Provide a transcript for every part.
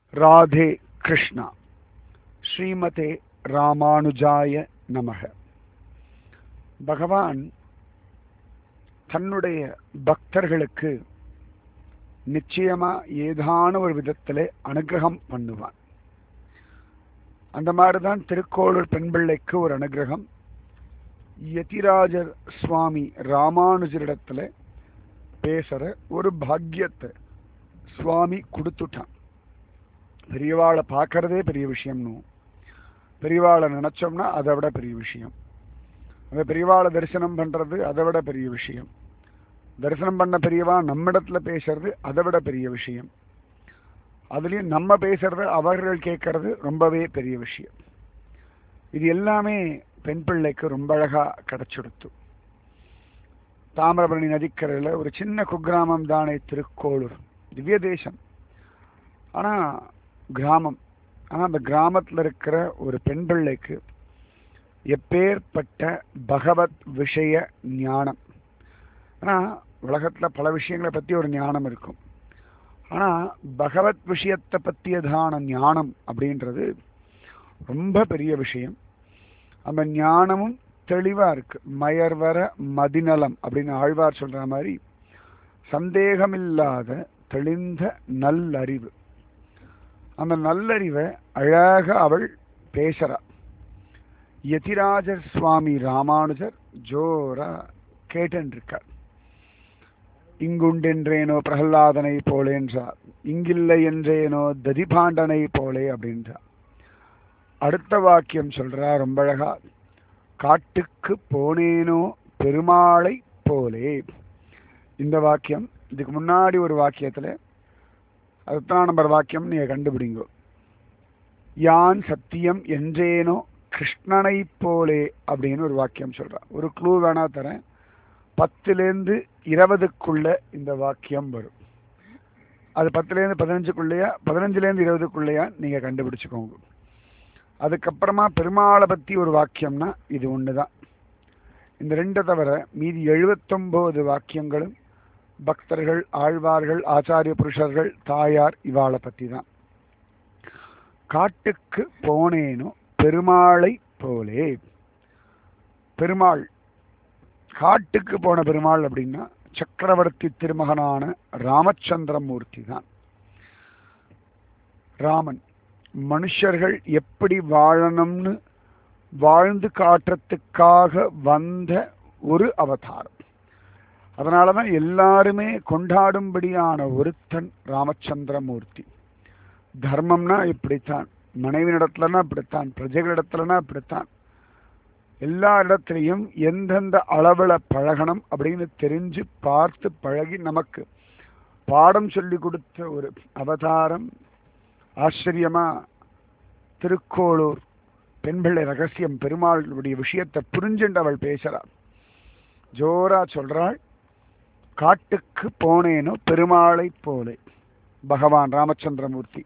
ராதே கிருஷ்ணா. ஸ்ரீமதே ராமானுஜாய நமக. பகவான் தன்னுடைய பக்தர்களுக்கு நிச்சயமா ஏதான ஒரு விதத்திலே அனுகிரகம் பண்ணுவான். அந்த மாதிரிதான் திருக்கோளூர் பெண் பிள்ளைக்கு ஒரு அனுகிரகம் யதிராஜர் சுவாமி ராமானுஜரிடத்துல பேசுற ஒரு பாக்கியத்தை சுவாமி கொடுத்துட்டான். பெரியவாளை பார்க்கறதே பெரிய விஷயம்னு, பெரியவாளை நினைச்சோம்னா அதை விட பெரிய விஷயம். அந்த பெரியவாளை தரிசனம் பண்றது அதை விட பெரிய விஷயம். தரிசனம் பண்ண பெரியவா நம்மிடத்துல பேசுறது அதை விட பெரிய விஷயம். அதுலயும் நம்ம பேசுறது அவர்கள் கேட்கறது ரொம்பவே பெரிய விஷயம். இது எல்லாமே பெண் பிள்ளைக்கு ரொம்ப அழகா கிடைச்சுடுத்து. தாமிரபரணி நதிக்கரையில் ஒரு சின்ன குக்கிராமம் தானே திருக்கோளூர். திவ்ய தேசம், ஆனா கிராமம். ஆனா அந்த கிராமத்தில் இருக்கிற ஒரு பெண் பிள்ளைக்கு எப்பேற்பட்ட பகவத் விஷய ஞானம். ஆனா உலகத்துல பல விஷயங்களை பத்தி ஒரு ஞானம் இருக்கும். ஆனா பகவத் விஷயத்தை பற்றியதான ஞானம் அப்படின்றது ரொம்ப பெரிய விஷயம். அந்த ஞானமும் தெளிவா இருக்கு. மயர்வர மதிநலம் அப்படின்னு ஆழ்வார் சொல்ற மாதிரி சந்தேகமில்லாத தெளிந்த நல்லறிவு. அந்த நல்லறிவை அழக அவள் பேசுறா. யதிராஜர் சுவாமி ராமானுஜர் ஜோரா கேட்டென்றிருக்கார். இங்குண்டென்றேனோ பிரகல்லாதனை போலே என்றார், இங்கில்லை என்றேனோ ததிபாண்டனை போலே அப்படின்றார். அடுத்த வாக்கியம் சொல்றா ரொம்ப அழகா, காட்டுக்கு போனேனோ பெருமாளை போலே. இந்த வாக்கியம் இதுக்கு முன்னாடி ஒரு வாக்கியத்துல அதுதான் நம்பர் வாக்கியம் நீங்க கண்டுபிடிங்கோ. யான் சத்தியம் என்றேனோ கிருஷ்ணனை போலே அப்படின்னு ஒரு வாக்கியம் சொல்றா. ஒரு க்ளூ வேணா தரேன். 10லேருந்து 20க்குள்ள இந்த வாக்கியம் வரும். அது 10லேருந்து 15க்குள்ளையா 15லேருந்து 20க்குள்ளையா நீங்க கண்டுபிடிச்சுக்கோங்க. அதுக்கப்புறமா பெருமாளை பத்தி ஒரு வாக்கியம்னா இது ஒண்ணுதான். இந்த ரெண்டை தவிர மீதி 79 வாக்கியங்களும் பக்தர்கள், ஆழ்வார்கள், ஆச்சாரிய புருஷர்கள், தாயார் இவாளை பத்தி தான். காட்டுக்கு போனேனோ பெருமாளை போலே. பெருமாள், காட்டுக்கு போன பெருமாள் அப்படின்னா சக்கரவர்த்தி திருமகனான ராமச்சந்திரமூர்த்தி தான். ராமன் மனுஷர்கள் எப்படி வாழணும்னு வாழ்ந்து காட்டுறதுக்காக வந்த ஒரு அவதாரம். அதனாலதான் எல்லாருமே கொண்டாடும்படியான ஒருத்தன் ராமச்சந்திரமூர்த்தி. தர்மம்னா இப்படித்தான், மனைவி இடத்துலனா இப்படித்தான், பிரஜைகளிடத்துலனா இப்படித்தான். எல்லா இடத்துலையும் எந்தெந்த அளவுல பழகணும் அப்படின்னு தெரிஞ்சு பார்த்து பழகி நமக்கு பாடம் சொல்லி கொடுத்த ஒரு அவதாரம். ஆச்சரியமா திருக்கோளூர் பெண் பிள்ளை ரகசியம் பெருமாளுடைய விஷயத்தை புரிஞ்சுண்டு அவள் பேசுறாள். ஜோரா சொல்றாள், காட்டுக்கு போனேனோ பெருமாளை போலே. பகவான் ராமச்சந்திரமூர்த்தி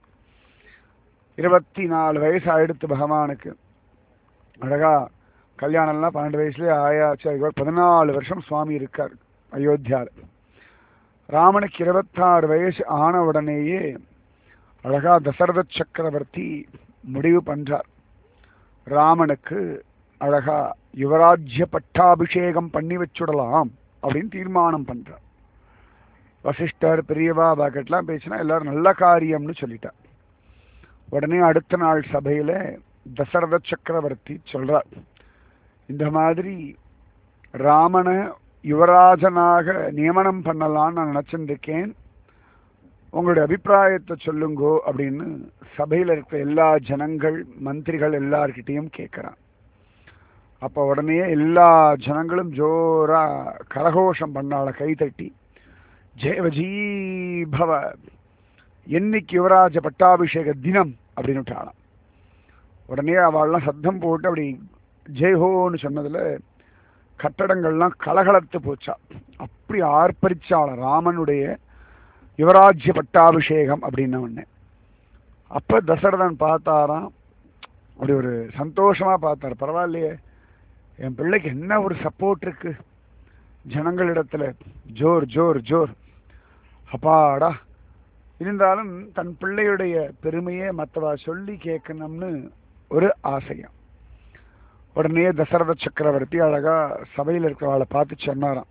24 வயசு ஆயிடுத்து பகவானுக்கு. அழகா கல்யாணம்லாம் 12 வயசுலேயே ஆயாச்சு. அதுக்கு 14 வருஷம் சுவாமி இருக்கார் அயோத்தியால. ராமனுக்கு 26 வயசு ஆன உடனேயே அழகா தசரத சக்கரவர்த்தி முடிவு பண்றார், ராமனுக்கு அழகா யுவராஜ்ய பட்டாபிஷேகம் பண்ணி வச்சுடலாம் அப்படின்னு தீர்மானம் பண்றார். வசிஷ்டர் பெரியவா பாக்கெட்லாம் பேசினா எல்லாரும் நல்ல காரியம்னு சொல்லிட்டார். உடனே அடுத்த நாள் சபையில தசரத சக்கரவர்த்தி சொல்றார், இந்த மாதிரி ராமனை யுவராஜனாக நியமனம் பண்ணலான்னு நான் நினைச்சிருக்கேன், உங்களுடைய அபிப்பிராயத்தை சொல்லுங்கோ அப்படின்னு சபையில் இருக்கிற எல்லா ஜனங்கள், மந்திரிகள் எல்லார்கிட்டையும் கேட்கிறான். அப்ப உடனே எல்லா ஜனங்களும் ஜோரா கரகோஷம் பண்ணால, கைதட்டி ஜெயவஜீபவ, என்னைக்கு யுவராஜ பட்டாபிஷேக தினம் அப்படின்னு விட்டாளாம். உடனே அவள்லாம் சத்தம் போட்டு அப்படி ஜெய்ஹோன்னு சொன்னதுல கட்டடங்கள்லாம் கலகலத்து போச்சா. அப்படி ஆர்ப்பரிச்சாள ராமனுடைய யுவராஜ்ய பட்டாபிஷேகம் அப்படின்ன உடனே. அப்ப தசரதன் பார்த்தாராம், அப்படி ஒரு சந்தோஷமா பார்த்தார். பரவாயில்லையே, என் பிள்ளைக்கு என்ன ஒரு சப்போர்ட் இருக்கு ஜனங்களிடத்துல. ஜோர் ஜோர் ஜோர், அப்பாடா இருந்தாலும் தன் பிள்ளையுடைய பெருமையை மற்றவா சொல்லி கேட்கணும்னு ஒரு ஆசையம். உடனே தசரத சக்கரவர்த்தி அழகா சபையில் இருக்கிறவளை பார்த்து சொன்னாராம்,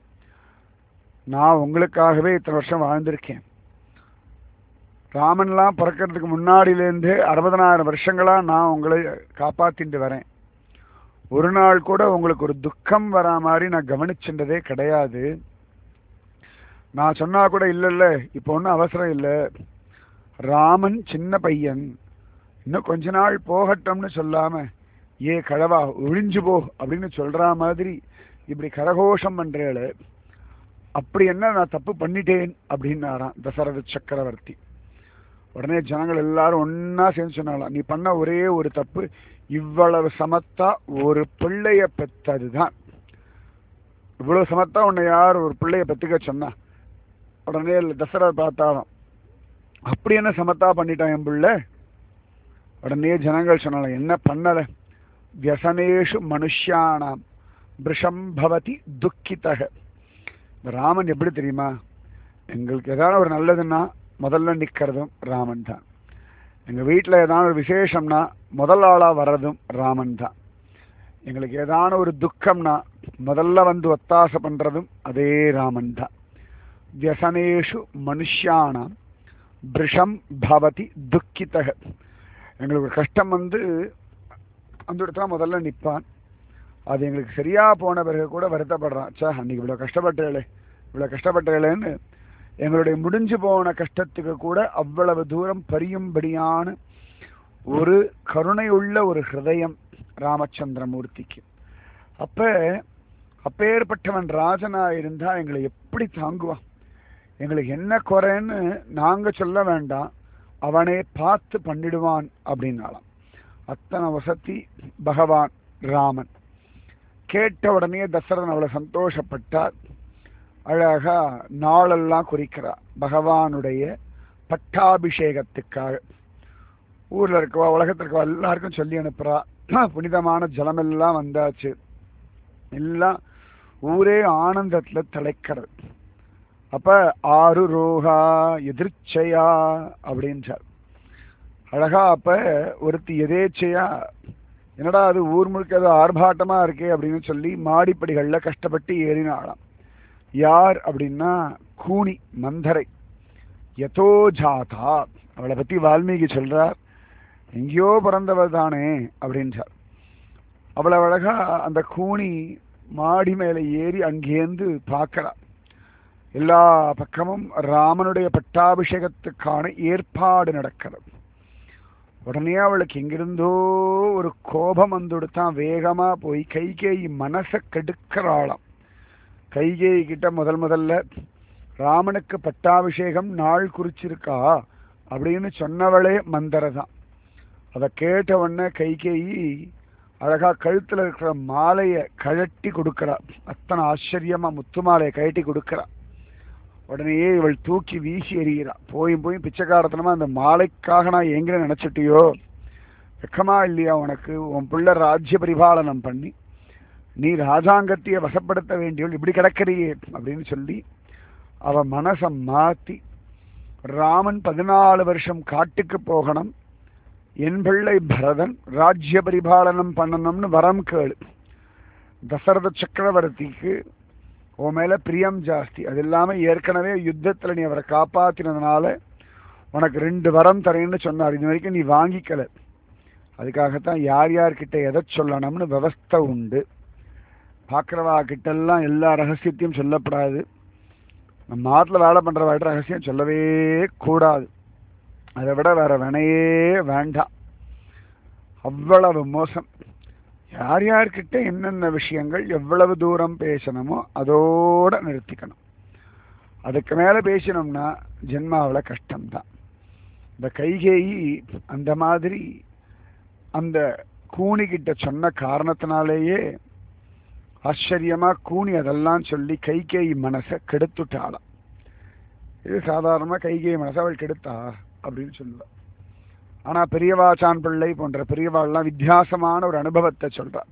நான் உங்களுக்காகவே இத்தனை வருஷம் வாழ்ந்திருக்கேன். ராமன்லாம் பிறக்கிறதுக்கு முன்னாடியிலேருந்து 60,000 வருஷங்களா நான் உங்களை காப்பாத்திட்டு வரேன். ஒரு நாள் கூட உங்களுக்கு ஒரு துக்கம் வரா மாதிரி நான் கவனிச்சுட்டதே கிடையாது. நான் சொன்னா கூட இல்ல இப்போ ஒன்றும் அவசரம் இல்லை, ராமன் சின்ன பையன், இன்னும் கொஞ்ச நாள் போகட்டும்னு சொல்லாம ஏ கழவா ஒழிஞ்சு போ அப்படின்னு சொல்ற மாதிரி இப்படி கரகோஷம் பண்றேளு, அப்படி என்ன நான் தப்பு பண்ணிட்டேன் அப்படின்னாராம் தசரத சக்கரவர்த்தி. உடனே ஜனங்கள் எல்லாரும் ஒன்னா சேர்ந்து சொன்னாலாம், நீ பண்ண ஒரே ஒரு தப்பு, இவ்வளவு சமத்தா ஒரு பிள்ளைய பெற்றதுதான். இவ்வளவு சமத்தா உன்னை யார் ஒரு பிள்ளைய பெற்றுக்க சொன்னா? உடனே தசரத பார்த்தாலும், அப்படி என்ன சமத்தா பண்ணிட்டான் என் பிள்ளை? உடனே ஜனங்கள் சொன்னாலும், என்ன பண்ணல, வியசனேஷு மனுஷியானாம் பிருஷம் பவதி துக்கிதக. ராமன் எப்படி தெரியுமா, எங்களுக்கு ஏதாவது ஒரு நல்லதுன்னா முதல்ல நிற்கிறதும் ராமன் தான். எங்கள் வீட்டில் ஏதாவது ஒரு விசேஷம்னா முதல் ஆளாக வர்றதும் ராமன் தான். எங்களுக்கு ஏதான ஒரு துக்கம்னா முதல்ல வந்து ஒத்தாசை பண்ணுறதும் அதே ராமன் தான். வியசனேஷு மனுஷியானாம் பிருஷம் பவதி துக்கிதக. எங்களுக்கு ஒரு கஷ்டம் வந்து அந்த இடத்துல முதல்ல நிற்பான். அது எங்களுக்கு சரியா போன பிறகு கூட வருத்தப்படுறான், சே அன்னைக்கு இவ்வளோ கஷ்டப்பட்டேளேன்னு. எங்களுடைய முடிஞ்சு போன கஷ்டத்துக்கு கூட அவ்வளவு தூரம் பரியும்படியான ஒரு கருணை உள்ள ஒரு ஹிருதயம் ராமச்சந்திரமூர்த்திக்கு. அப்பேற்பட்டவன் ராஜனா இருந்தா எங்களை எப்படி தாங்குவான்? எங்களுக்கு என்ன குறைன்னு நாங்க சொல்ல வேண்டாம், அவனே பார்த்து பண்ணிடுவான் அப்படின்னாலாம். அத்தனை வசதி பகவான் ராமன். கேட்ட உடனே தசரதன் அவளை சந்தோஷப்பட்டார். அழகா நாளெல்லாம் குறிக்கிறார் பகவானுடைய பட்டாபிஷேகத்துக்காக. ஊர்ல இருக்கவா உலகத்தில் இருக்கவா எல்லாருக்கும் சொல்லி அனுப்புறா, புனிதமான ஜலமெல்லாம் வந்தாச்சு, எல்லாம் ஊரே ஆனந்தத்துல திளைக்கிறது. அப்ப ஆறு ரோகா எதிர்ச்சையா அப்படின்றார் அழகா. அப்ப ஒருத்தி எதேச்சையா, என்னடா அது ஊர் முழுக்க அது ஆர்ப்பாட்டமா இருக்கே அப்படின்னு சொல்லி மாடிப்படிகள்ல கஷ்டப்பட்டு ஏறினாளாம். யார் அப்படின்னா கூனி மந்தரை. யதோ ஜாதா, அவளை பத்தி வால்மீகி சொல்றார், எங்கேயோ பிறந்தவள் தானே அப்படின்றார். அவளை அழகா அந்த கூனி மாடி மேலே ஏறி அங்கேருந்து பார்க்கிறா. எல்லா பக்கமும் ராமனுடைய பட்டாபிஷேகத்துக்கான ஏற்பாடு நடக்கிறது. உடனே அவளுக்கு எங்கிருந்தோ ஒரு கோபம் வந்துடுத்தான். வேகமா போய் கைகேயி மனசை கெடுக்கிறாளாம். கைகேயி கிட்ட முதல்ல ராமனுக்கு பட்டாபிஷேகம் நாள் குறிச்சிருக்கா அப்படின்னு சொன்னவளே மந்தரை தான். அதை கேட்ட உடனே கைகேயி அழகா கழுத்துல இருக்கிற மாலையை கழட்டி கொடுக்கிறா. அத்தனை ஆச்சரியமா முத்து மாலையை கழட்டி கொடுக்கிறா. உடனே இவள் தூக்கி வீசி எறிகிறா. போய் பிச்சைக்காரத்தனமா அந்த மாலைக்காக நான் எங்க நினைச்சிட்டியோ, வெக்கமா இல்லையா உனக்கு? உன் பிள்ளை ராஜ்ய பரிபாலனம் பண்ணி நீ ராஜாங்கத்தையே வசப்படுத்த வேண்டியவள் இப்படி கிடக்கிறியே அப்படின்னு சொல்லி அவ மனசை மாத்தி, ராமன் 14 வருஷம் காட்டுக்கு போகணும், என் பிள்ளை பரதன் ராஜ்ய பரிபாலனம் பண்ணணும்னு வரம் கேளு. தசரத சக்கரவர்த்திக்கு உன் மேல பிரியம் ஜாஸ்தி. அது இல்லாம ஏற்கனவே யுத்தத்துல நீ அவரை காப்பாத்தினதுனால உனக்கு 2 வரம் தரேன்னு சொன்னார். இது வரைக்கும் நீ வாங்கிக்கல. அதுக்காகத்தான் யார் யார்கிட்ட எதை சொல்லணும்னு விவஸ்தை உண்டு. பார்க்குறவா கிட்டெல்லாம் எல்லா ரகசியத்தையும் சொல்லப்படாது. நம்ம நாட்டில் வேலை பண்ணுறவாட்ட ரகசியம் சொல்லவே கூடாது. அதை விட வேற வினையே வேண்டாம். அவ்வளவு மோசம். யார் யார்கிட்ட என்னென்ன விஷயங்கள் எவ்வளவு தூரம் பேசணுமோ அதோட நிறுத்திக்கணும். அதுக்கு மேலே பேசினோம்னா ஜென்மாவில் கஷ்டம்தான். இந்த கைகேயி அந்த மாதிரி அந்த கூனிக்கிட்ட சொன்ன காரணத்தினாலேயே ஆச்சரியமா கூனி அதெல்லாம் சொல்லி கைகேயி மனசை கெடுத்துட்டாளாம். இது சாதாரணமா கைகேயி மனசை அவள் கெடுத்தா அப்படின்னு சொல்லுவா. ஆனா பெரியவாச்சான் பிள்ளை போன்ற பெரியவாள்லாம் வித்தியாசமான ஒரு அனுபவத்தை சொல்றா.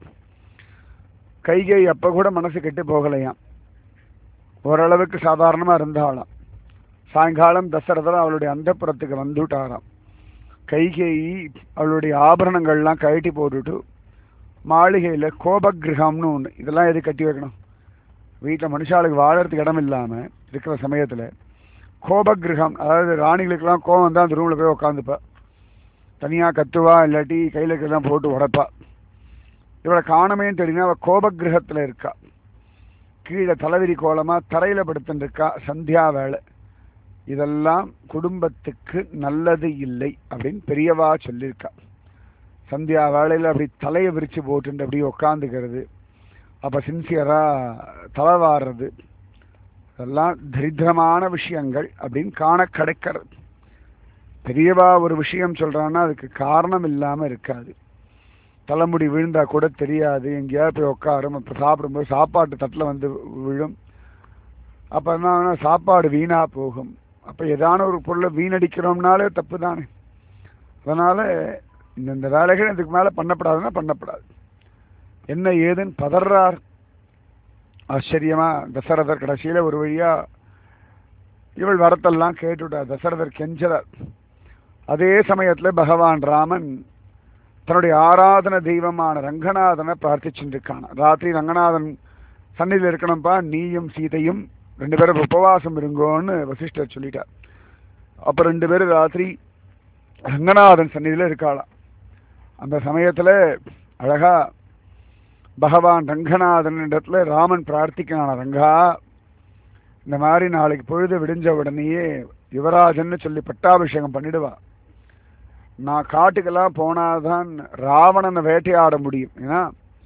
கைகேயி அப்ப கூட மனசு கெட்டு போகலையாம், ஓரளவுக்கு சாதாரணமா இருந்தாளாம். சாயங்காலம் தசரதர் அவளுடைய அந்தப்புறத்துக்கு வந்துட்டாராம். கைகேயி அவளுடைய ஆபரணங்கள்லாம் கழட்டி போட்டுட்டு மாளிகையில் கோபகிரகம்னு ஒன்று, இதெல்லாம் எது கட்டி வைக்கணும், வீட்டில் மனுஷாளுக்கு வாழறதுக்கு இடம் இல்லாமல் இருக்கிற சமயத்தில் கோபகிரகம், அதாவது ராணிகளுக்கெல்லாம் கோபம் வந்தால் அந்த ரூமில் போய் உட்காந்துப்பா, தனியாக கத்துவா, இல்லாட்டி கையில் இருக்கிறதெல்லாம் போட்டு உடைப்பா. இவளை காணமேன்னு தெரியுங்க, அவள் கோபகிரகத்தில் இருக்கா. கீழே தலைவிரி கோலமாக தரையில் படுத்துன்னு இருக்கா. சந்தியா வேலை. இதெல்லாம் குடும்பத்துக்கு நல்லது இல்லை அப்படின்னு பெரியவா சொல்லியிருக்கா. சந்தியா வேலையில் அப்படி தலையை விரித்து போட்டுட்டு அப்படியே உட்காந்துக்கிறது, அப்போ சின்சியராக தலைவாடுறது, இதெல்லாம் தரித்திரமான விஷயங்கள் அப்படின்னு காண கிடைக்கிறது. பெரியவா ஒரு விஷயம் சொல்கிறான்னா அதுக்கு காரணம் இல்லாமல் இருக்காது. தலைமுடி விழுந்தா கூட தெரியாது, எங்கேயாவது போய் உட்காரும், அப்போ சாப்பிடும்போது சாப்பாட்டு தட்டில் வந்து விழும், அப்போ என்ன சாப்பாடு வீணாக போகும். அப்போ ஏதான ஒரு பொருளை வீணடிக்கிறோம்னாலே தப்பு தானே. அதனால் இந்த வேலைகள் இதுக்கு மேலே பண்ணப்படாதுன்னா பண்ணப்படாது. என்ன ஏதுன்னு பதறார். ஆச்சரியமா தசரதர் கடைசியில் ஒரு வழியா இவள் வரத்தெல்லாம் கேட்டுவிட்டார். தசரதர் கெஞ்சறார். அதே சமயத்தில் பகவான் ராமன் தன்னுடைய ஆராதன தெய்வமான ரங்கநாதனை பிரார்த்திச்சுட்டு இருக்கான். ராத்திரி ரங்கநாதன் சன்னிதியில் இருக்கணும்ப்பா, நீயும் சீதையும் 2 பேரும் உபவாசம் இருங்கோன்னு வசிஷ்டர் சொல்லிட்டார். அப்போ 2 பேரும் ராத்திரி ரங்கநாதன் சன்னிதியில் இருக்காளாம். அந்த சமயத்தில் அழகா பகவான் ரங்கநாதன் இடத்துல ராமன் பிரார்த்திக்கிறான், ரங்கா இந்த மாதிரி நாளைக்கு பொழுது விடிஞ்ச உடனேயே யுவராஜன்னு சொல்லி பட்டாபிஷேகம் பண்ணிடுவா. நான் காட்டுக்கெல்லாம் போனாதான் ராவணனை வேட்டையாட முடியும். ஏன்னா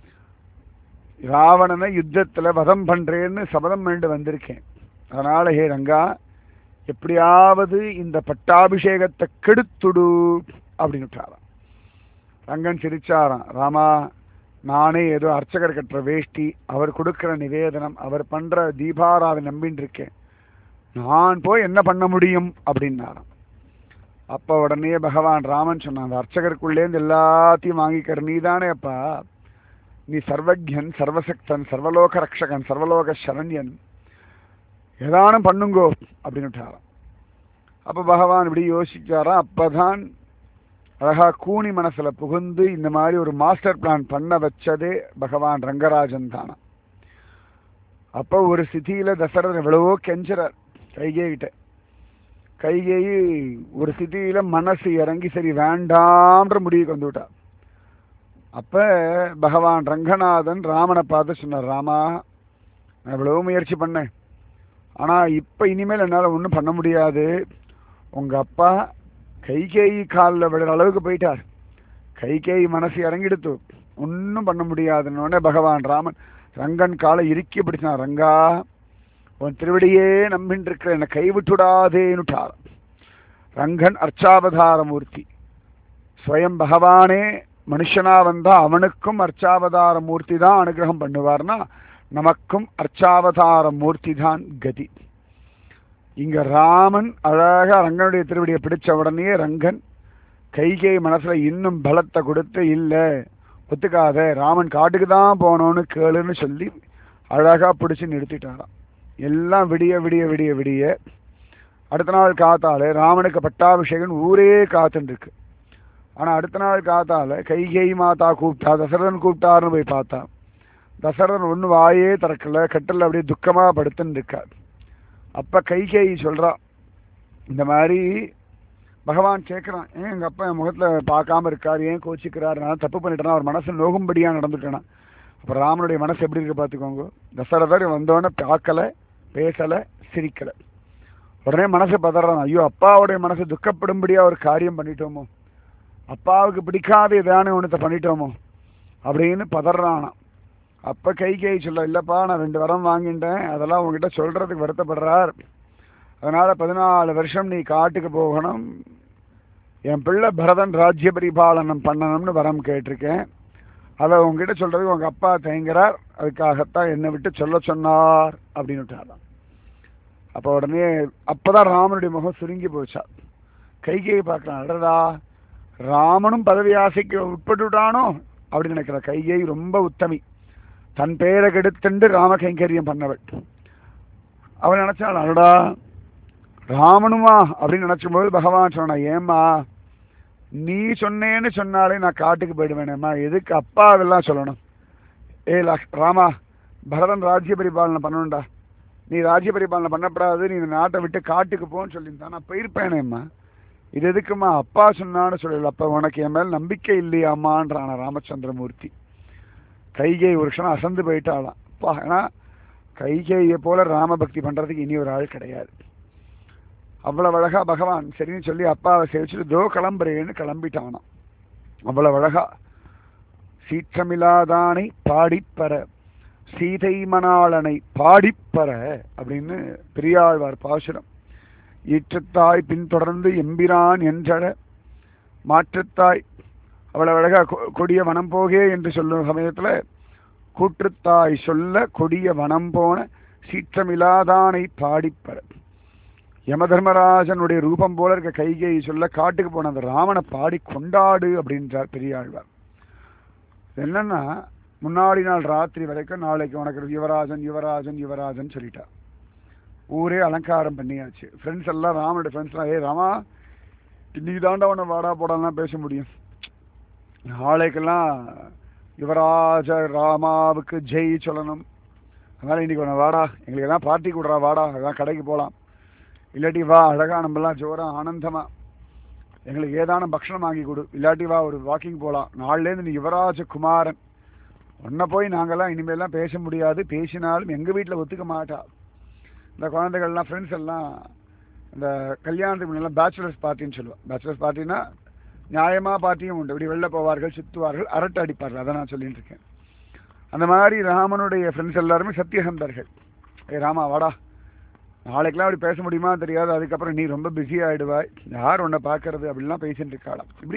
ராவணனை யுத்தத்தில் வதம் பண்ணுறேன்னு சபதம் வேண்டு வந்திருக்கேன். அதனால் ஹே ரங்கா, எப்படியாவது இந்த பட்டாபிஷேகத்தை கெடுத்துடு அப்படின்னு விட்டாராம். ரங்கன் சிரிச்சாராம், ராமா நானே ஏதோ அர்ச்சகர் கட்டுற வேஷ்டி, அவர் கொடுக்குற நிவேதனம், அவர் பண்ணுற தீபாராவை நம்பின்னு இருக்கேன், நான் போய் என்ன பண்ண முடியும் அப்படின்னாராம். அப்போ உடனே பகவான் ராமன் சொன்னான், அந்த அர்ச்சகருக்குள்ளேருந்து எல்லாத்தையும் வாங்கிக்கிற நீ தானே அப்பா, நீ சர்வஜன், சர்வசக்தன், சர்வலோக ரக்ஷகன், சர்வலோக சரண்யன், ஏதானும் பண்ணுங்கோ அப்படின்னு விட்டாராம். அப்போ பகவான் இப்படி யோசிச்சாராம். அப்போதான் அழகா கூனி மனசுல புகுந்து இந்த மாதிரி ஒரு மாஸ்டர் பிளான் பண்ண வச்சதே பகவான் ரங்கராஜன் தானா. அப்போ ஒரு ஸ்திதியில தசரதன் எவ்வளவோ கெஞ்சுறார் கைகேயிட்ட. கைகேயி ஒரு ஸ்திதியில மனசு இறங்கி சரி வேண்டாம்ன்ற முடிவுக்கு வந்து விட்டார். அப்ப பகவான் ரங்கநாதன் ராமனை பார்த்து சொன்னார், ராமா நான் எவ்வளவோ முயற்சி பண்ணேன், ஆனா இப்ப இனிமேல் என்னால் ஒன்றும் பண்ண முடியாது. உங்க அப்பா கைகேயி காலில் விடுற அளவுக்கு போயிட்டார், கைகேயி மனசு இறங்கிடுத்து, ஒன்றும் பண்ண முடியாதுன்னு பகவான் ராமன் ரங்கன் காலை இறுக்கி பிடிச்சான். ரங்கா உன் திருவடியே நம்பின்னு இருக்கிற என்னை கைவிட்டுடாதேன்னுட்டார். ரங்கன் அர்ச்சாவதார மூர்த்தி, ஸ்வயம் பகவானே மனுஷனா வந்தா அவனுக்கும் அர்ச்சாவதார மூர்த்தி தான் அனுகிரகம் பண்ணுவார்னா நமக்கும் அர்ச்சாவதார மூர்த்தி தான் கதி. இங்க ராமன் அழகா ரங்கனுடைய திருவடியை பிடிச்ச உடனே ரங்கன் கைகேயி மனசுல இன்னும் பலத்தை கொடுத்து, இல்லை ஒத்துக்காத, ராமன் காட்டுக்கு தான் போனோன்னு கேளுன்னு சொல்லி அழகா பிடிச்சி நிறுத்திட்டாராம். எல்லாம் விடிய விடிய விடிய விடிய அடுத்த நாள் காத்தால ராமனுக்கு பட்டாபிஷேகம் ஊரே காத்துட்டு இருக்கு. ஆனா அடுத்த நாள் காத்தால கைகேயி மாதா கூப்பிட்டா, தசரதன் கூப்பிட்டாருன்னு போய் பார்த்தா தசரதன் ஒன்று வாயே திறக்கல, கட்டில் அப்படியே துக்கமா படுத்துன்னு இருக்கார். அப்ப கைகேயி சொல்றா, இந்த மாதிரி பகவான் கேட்குறான், ஏன் எங்கள் அப்பா என் முகத்தில் பார்க்காம இருக்கார், ஏன் கோச்சிக்கிறார், நான் தப்பு பண்ணிட்டேன்னா அவர் மனசு நோகும்படியாக நடந்துட்டேனா. அப்போ ராமனுடைய மனசு எப்படி இருக்கு பார்த்துக்கோங்க. தசரதர் வந்தோடனே பார்க்கலை, பேசலை, சிரிக்கலை. உடனே மனசு பதறான், ஐயோ அப்பாவுடைய மனசு துக்கப்படும்படியாக ஒரு காரியம் பண்ணிட்டோமோ, அப்பாவுக்கு பிடிக்காத ஏதானே ஒன்றத்தை பண்ணிட்டோமோ அப்படின்னு பதறானா. அப்போ கைகேயி சொல்ல, இல்லைப்பா நான் 2 வரம் வாங்கிட்டேன், அதெல்லாம் உங்ககிட்ட சொல்கிறதுக்கு வருத்தப்படுறார், அதனால் 14 வருஷம் நீ காட்டுக்கு போகணும், என் பிள்ளை பரதன் ராஜ்ய பரிபாலனம் பண்ணணும்னு வரம் கேட்டிருக்கேன், அதை உங்ககிட்ட சொல்கிறதுக்கு உங்கள் அப்பா தயங்குறார், அதுக்காகத்தான் என்னை விட்டு சொல்ல சொன்னார் அப்படின்னு விட்டாராம். அப்போ உடனே அப்போ தான் ராமனுடைய முகம் சுருங்கி போச்சா. கைகேயி பார்க்குறான், அடடா ராமனும் பதவி ஆசைக்கு உட்பட்டுட்டானோ அப்படின்னு நினைக்கிற. கைகேயி ரொம்ப உத்தமி, தன் பெயரை கெடுத்துண்டு ராம கைங்கரியம் பண்ணவள். அவன் நினைச்சாள், அடடா ராமனுமா அப்படின்னு நினைச்சும் போது பகவான் சொன்னா, ஏம்மா நீ சொன்னேன்னு சொன்னாலே நான் காட்டுக்கு போயிடுவேனேம்மா, எதுக்கு அப்பாவெல்லாம் சொல்லணும்? ஏ ராமா, பரதன் ராஜ்ய பரிபாலனை பண்ணணும்டா, நீ ராஜ்ய பரிபாலனை பண்ணப்படாது, நீ இந்த நாட்டை விட்டு காட்டுக்கு போன்னு சொல்லியிருந்தான் நான் போயிருப்பேனேம்மா, இது எதுக்குமா அப்பா சொன்னான்னு சொல்லல. அப்ப உனக்கு என் மேல் நம்பிக்கை இல்லையாமான்றான ராமச்சந்திரமூர்த்தி. கைகை ஒரு க்ஷணம் அசந்து போயிட்டாலாம். அப்பா, ஏன்னா கைகையை போல ராமபக்தி பண்றதுக்கு இனி ஒரு ஆள் கிடையாது. அவ்வளவு அழகா பகவான் சரின்னு சொல்லி அப்பாவை சேவிச்சுட்டு தோ கிளம்புறேன்னு கிளம்பிட்டானாம். அவ்வளவு அழகா சீற்றமில்லாதானை பாடிப்பற சீதை மணாளனை பாடிப்பற அப்படின்னு பெரியாழ்வார் பாசுரம். ஈற்றத்தாய் பின்தொடர்ந்து எம்பிரான் என்றழ மாற்றுத்தாய், அவ்வளவு அழகா கொடிய வனம் போகே என்று சொல்லும் சமயத்துல கூற்றுத்தாய் சொல்ல கொடிய வனம் போன சீற்றமில்லாதானை பாடிப்பற. யம தர்மராஜனுடைய ரூபம் போல இருக்க கைகை சொல்ல காட்டுக்கு போன அந்த ராமனை பாடி கொண்டாடு அப்படின்றார் பெரியாழ்வார். என்னன்னா, முன்னாடி நாள் ராத்திரி வரைக்கும் நாளைக்கு உனக்கு யுவராஜன் யுவராஜன் யுவராஜன் சொல்லிட்டா. ஊரே அலங்காரம் பண்ணியாச்சு. ஃப்ரெண்ட்ஸ் எல்லாம், ராமனுடைய ஃப்ரெண்ட்ஸ்லாம், ஏ ராமா இன்னைக்கு தாண்டா உன்னை வாடா போடாலாம் பேச முடியும், நாளைக்கெல்லாம் யுவராஜ ராமாவுக்கு ஜெய் சொல்லணும், அதனால இன்னைக்கு உன்னை வாடா, எங்களுக்கு எல்லாம் பார்ட்டி கொடுறா, வாடா அதான் கடைக்கு போகலாம், இல்லாட்டி வா அழகா நம்மலாம் ஜோரா ஆனந்தமா எங்களுக்கு ஏதான பக்ஷணம் வாங்கி கொடு, இல்லாட்டி வா ஒரு வாக்கிங் போகலாம், நாள்லேருந்து நீ யுவராஜ குமாரன், உன்னை போய் நாங்கள்லாம் இனிமேலாம் பேச முடியாது, பேசினாலும் எங்கள் வீட்டில் ஒத்துக்க மாட்டா. இந்த குழந்தைகள்லாம் ஃப்ரெண்ட்ஸ் எல்லாம் இந்த கல்யாணத்துக்கு முன்னெல்லாம் பேச்சுலர்ஸ் பார்ட்டின்னு சொல்லுவாள். பேச்சுலர்ஸ் பார்ட்டினா நியாயமாக பார்ட்டியும் உண்டு, இப்படி வெளில போவார்கள், சுற்றுவார்கள், அரட்டை அடிப்பார்கள், அதை நான் சொல்லிட்டு இருக்கேன். அந்த மாதிரி ராமனுடைய ஃப்ரெண்ட்ஸ் எல்லாருமே சத்தியசந்தர்கள். ஏ ராமா வாடா, நாளைக்கெல்லாம் அப்படி பேச முடியுமா தெரியாது, அதுக்கப்புறம் நீ ரொம்ப பிஸி ஆகிடுவாய், யார் உன்னை பார்க்கறது அப்படின்லாம் பேசிட்டு இருக்காளாம். இப்படி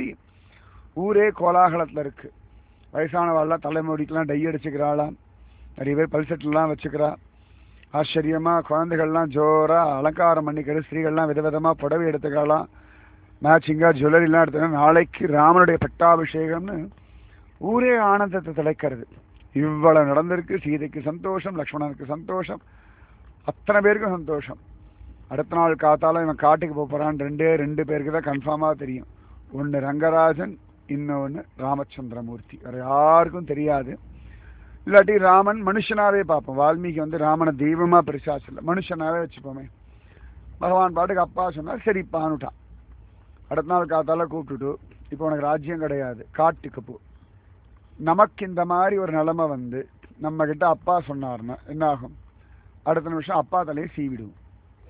ஊரே கோலாகலத்தில் இருக்குது. வயசானவாள்லாம் தலைமுடிக்கெலாம் டை அடிச்சுக்கிறாளாம், நிறைய பேர் பல்செட்லாம் வச்சுக்கிறா. ஆச்சரியமாக குழந்தைகள்லாம் ஜோராக அலங்காரம் பண்ணிக்கிறது, ஸ்திரீகள்லாம் விதவிதமாக புடவை எடுத்துக்கலாம், மேட்சிங்காக ஜுவல்லரிலாம் எடுத்துக்கலாம். நாளைக்கு ராமனுடைய பட்டாபிஷேகம்னு ஊரே ஆனந்தத்தை திளைக்கிறது. இவ்வளவு நடந்திருக்கு. சீதைக்கு சந்தோஷம், லக்ஷ்மணனுக்கு சந்தோஷம், அத்தனை பேருக்கும் சந்தோஷம். அடுத்த நாள் காத்தாலும் இவன் காட்டுக்கு போகிறான். ரெண்டு பேருக்கு தான் கன்ஃபார்மாக தெரியும். ஒன்று ரங்கராஜன், இன்னொன்று ராமச்சந்திரமூர்த்தி. வேறு யாருக்கும் தெரியாது. இல்லாட்டி ராமன் மனுஷனாவே பார்ப்போம். வால்மீகி வந்து ராமனை தெய்வமாக பெருசாச்சு இல்லை, மனுஷனாவே வச்சுப்போமே. பகவான் பாட்டுக்கு அப்பா சொன்னால் சரிப்பான்னுட்டான். அடுத்த நாள் காத்தால கூப்பிட்டுட்டு, இப்போ உனக்கு ராஜ்யம் கிடையாது, காட்டுக்கு போ. நமக்கு இந்த மாதிரி ஒரு நிலைமை வந்து நம்ம கிட்ட அப்பா சொன்னார்னா என்ன ஆகும்? அடுத்த நிமிஷம் அப்பா தலையை சீவிடுவோம்.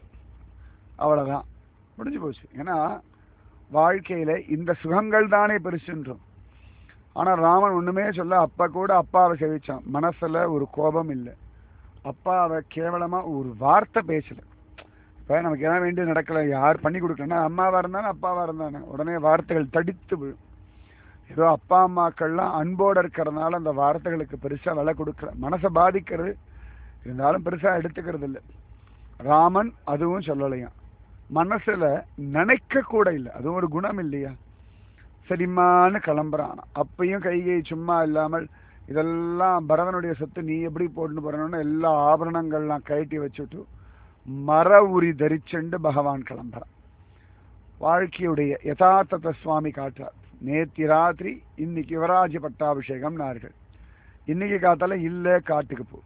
அவ்வளோதான், முடிஞ்சு போச்சு. ஏன்னா வாழ்க்கையில் இந்த சுகங்கள் தானே பெருசுன்றோம். ஆனால் ராமன் ஒன்றுமே சொல்ல, அப்பா கூட அப்பாவை சேவிச்சான். மனசில் ஒரு கோபம் இல்லை, அப்பாவை கேவலமாக ஒரு வார்த்தை பேசலை. இப்போ நமக்கு என்ன வேண்டியது நடக்கலை, யார் பண்ணி கொடுக்கலன்னா அம்மாவாக இருந்தானே அப்பாவாக இருந்தானே உடனே வார்த்தைகள் தடித்து விழும். ஏதோ அப்பா அம்மாக்கள்லாம் அன்போடு இருக்கிறதுனால அந்த வார்த்தைகளுக்கு பெருசாக விலை கொடுக்கல, மனசை பாதிக்கிறது, இருந்தாலும் பெருசாக எடுத்துக்கிறது இல்லை. ராமன் அதுவும் சொல்லலையாம், மனசில் நினைக்க கூட இல்லை, அதுவும் ஒரு குணம் இல்லையா. சரிம்மான்னு கிளம்புறான். அப்பையும் கைகை சும்மா இல்லாமல், இதெல்லாம் பரதனுடைய சொத்து, நீ எப்படி போட்டுன்னு போறணும்னு எல்லா ஆபரணங்கள்லாம் கழட்டி வச்சுட்டு மர உரி தரிச்சுண்டு பகவான் கிளம்புறான். வாழ்க்கையுடைய யதார்த்தத்தை சுவாமி காட்டுறார். நேத்தி ராத்திரி இன்னைக்கு யுவராஜ பட்டாபிஷேகம் நார்கள், இன்னைக்கு காத்தால இல்லை காட்டுக்கு போ.